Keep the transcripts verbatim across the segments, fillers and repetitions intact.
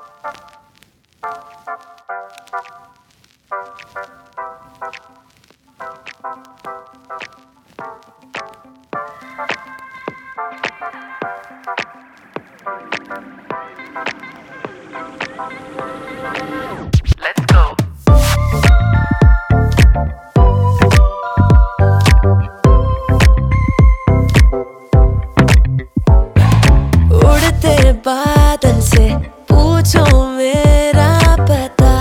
बादल से पूछो मेरा पता,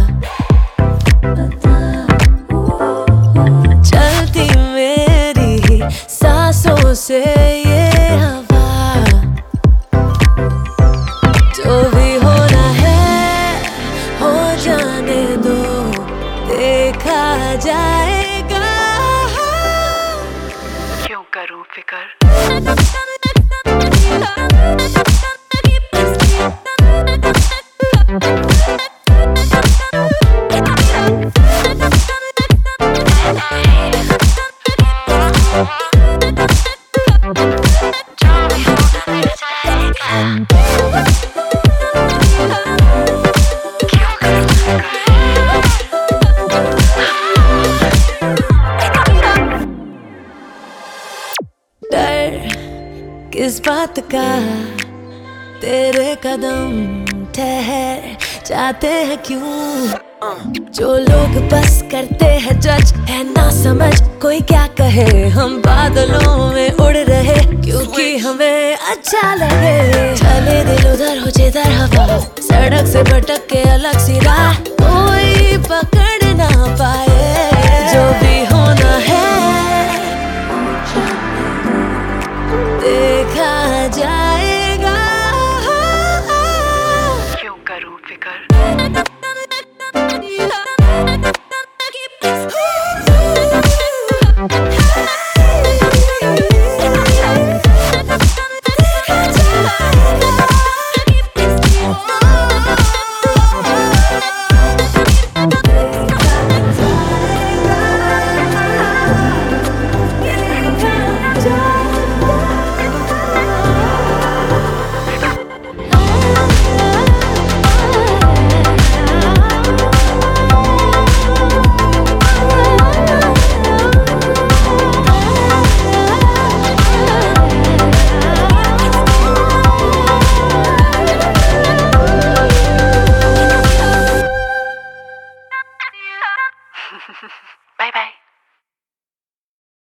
चलती मेरी ही सांसों से ये हवा, जो भी होना है हो जाने दो, देखा जाएगा। क्यों करूं फिकर, डर किस बात का, तेरे कदम ठहर जाते हैं क्यों, जो लोग बस करते हैं जज है ना समझ, कोई क्या कहे हम बादलों में उड़ रहे, क्योंकि हमें अच्छा लगे। चले दिल उधर हो जिधर हवा, सड़क से भटक